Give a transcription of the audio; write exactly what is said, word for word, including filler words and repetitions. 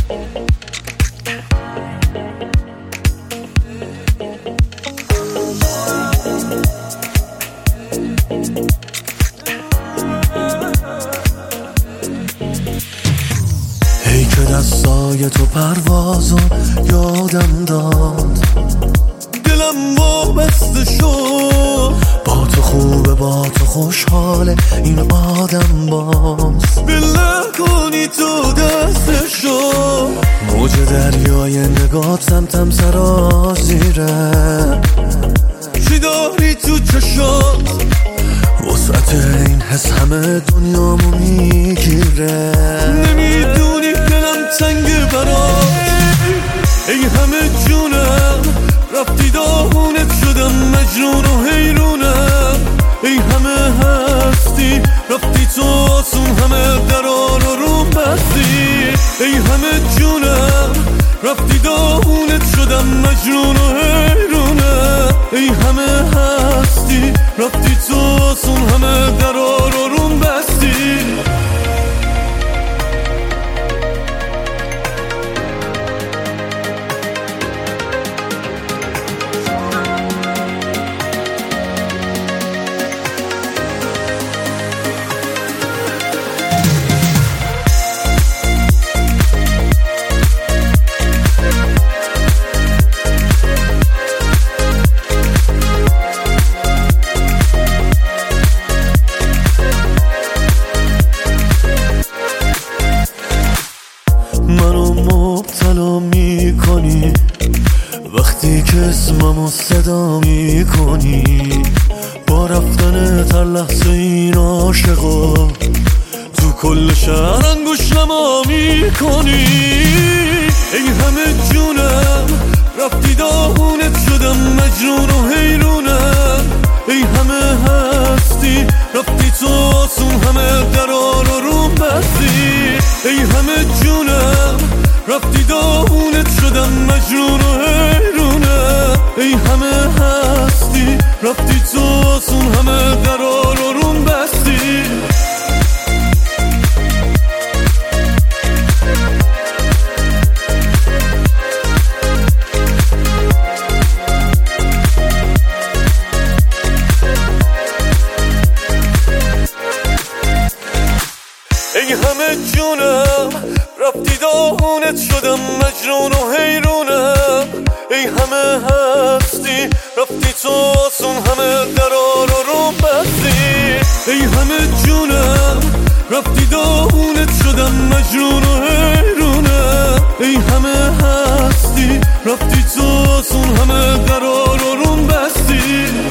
ای که دستای تو پروازو یادم داد، دلم وابسته شد. با تو خوبه با تو خوشحاله این آدم باز، بله کنی تو دستشو. موج دریای نگات سمتم سرازیره، چی داری تو چشات؟ وسعت این حس همه دنیامو میگیره. نمیدونی دلم تنگ برات، ای همه جونم رفتی داغونت شدم مجنون و حیرونم. ای همه هستی رفتی تو آسون همه درار و روم بستی. ای همه جونم رفتی داغونت شدم مجنون و حیرونم. ای همه هستی رفتی تو آسون همه درار و روم بستی. منو مبتلا میکنی وقتی که اسممو صدا میکنی. با رفتن تر لحظه این عاشقا تو کل شهر انگوش نما میکنی. ای همه جونم رفتی داغونت شدم مجنون و حیرونم. ای همه هستی رفتی تو آسون همه درار و روم بستی. ای همه جونم رفتی داغونت شدم مجنون و حیرونم. ای همه هستی رفتی تو آسون همه درار و روم بستی. ای همه جونم رفتی داغونت شدم مجنون و حیرونم. ای همه هستی رفتی تو آسون همه درار و روم بستی. ای همه جونم رفتی داغونت شدم مجنون و حیرونم. ای همه هستی رفتی تو آسون همه درار و روم بستی.